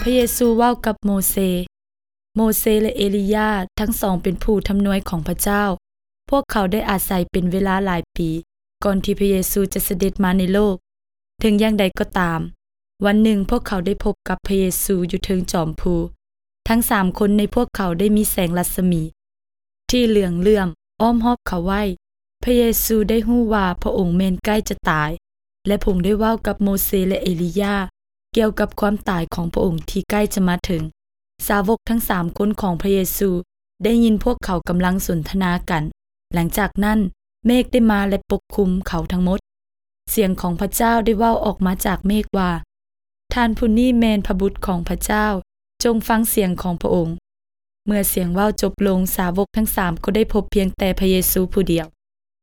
พระเยซูเว้ากับโมเสและเอลียาทั้งสองเป็นผู้ทำนวยของพระเจ้าพวกเขาได้อาศัยเป็นเวลาหลายปีก่อนที่พระเยซูจะเสด็จมาในโลกถึงอย่างใดก็ตามวันหนึ่งพวกเขาได้พบกับพระเยซูอยู่เทิงจอมภูทั้ง3คนในพวกเขาได้มีแสงรัศมีที่เหลืองเลื่อมอ้อมรอบเขาไว้พระเยซูได้รู้ว่าพระองค์แม่นใกล้จะตายและพระองค์ได้เว้ากับโมเสและเอลียาเกี่ยวกับความตายของพระองค์ที่ใกล้จะมาถึงสาวกทั้ง3คนของพระเยซูได้ยินพวกเขากำลังสนทนากันหลังจากนั้นเมฆได้มาและปกคลุมเขาทั้งหมดเสียงของพระเจ้าได้เว้าออกมาจากเมฆว่าท่านผู้นี้แม่นพระบุตรของพระเจ้าจงฟังเสียงของพระองค์เมื่อเสียงเว้าจบลงสาวกทั้ง3ก็ได้พบเพียงแต่พระเยซูผู้เดียว